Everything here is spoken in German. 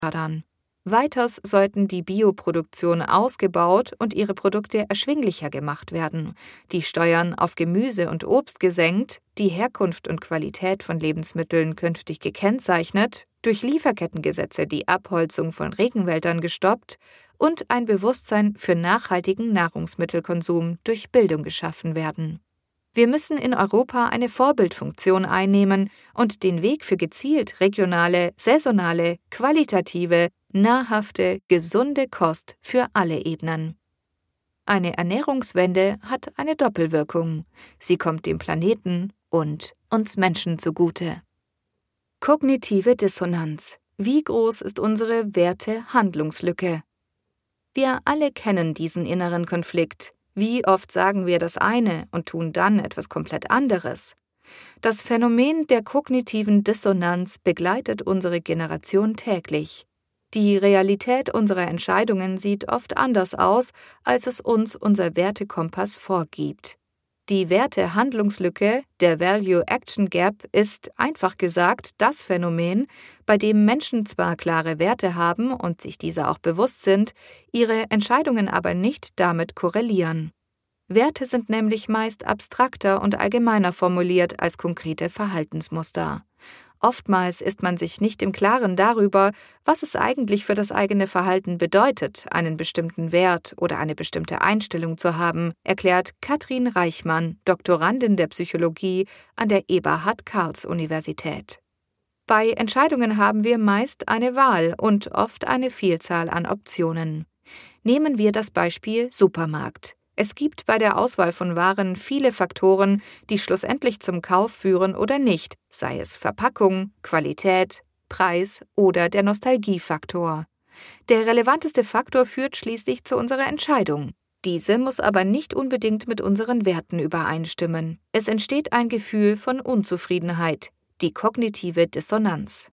fördern. Weiters sollten die Bioproduktion ausgebaut und ihre Produkte erschwinglicher gemacht werden, die Steuern auf Gemüse und Obst gesenkt, die Herkunft und Qualität von Lebensmitteln künftig gekennzeichnet, durch Lieferkettengesetze die Abholzung von Regenwäldern gestoppt und ein Bewusstsein für nachhaltigen Nahrungsmittelkonsum durch Bildung geschaffen werden. Wir müssen in Europa eine Vorbildfunktion einnehmen und den Weg für gezielt regionale, saisonale, qualitative, nahrhafte, gesunde Kost für alle ebnen. Eine Ernährungswende hat eine Doppelwirkung. Sie kommt dem Planeten und uns Menschen zugute. Kognitive Dissonanz. Wie groß ist unsere Werte-Handlungslücke? Wir alle kennen diesen inneren Konflikt. Wie oft sagen wir das eine und tun dann etwas komplett anderes? Das Phänomen der kognitiven Dissonanz begleitet unsere Generation täglich. Die Realität unserer Entscheidungen sieht oft anders aus, als es uns unser Wertekompass vorgibt. Die Werte-Handlungslücke, der Value-Action Gap, ist einfach gesagt das Phänomen, bei dem Menschen zwar klare Werte haben und sich dieser auch bewusst sind, ihre Entscheidungen aber nicht damit korrelieren. Werte sind nämlich meist abstrakter und allgemeiner formuliert als konkrete Verhaltensmuster. Oftmals ist man sich nicht im Klaren darüber, was es eigentlich für das eigene Verhalten bedeutet, einen bestimmten Wert oder eine bestimmte Einstellung zu haben, erklärt Katrin Reichmann, Doktorandin der Psychologie an der Eberhard-Karls-Universität. Bei Entscheidungen haben wir meist eine Wahl und oft eine Vielzahl an Optionen. Nehmen wir das Beispiel Supermarkt. Es gibt bei der Auswahl von Waren viele Faktoren, die schlussendlich zum Kauf führen oder nicht, sei es Verpackung, Qualität, Preis oder der Nostalgiefaktor. Der relevanteste Faktor führt schließlich zu unserer Entscheidung. Diese muss aber nicht unbedingt mit unseren Werten übereinstimmen. Es entsteht ein Gefühl von Unzufriedenheit, die kognitive Dissonanz.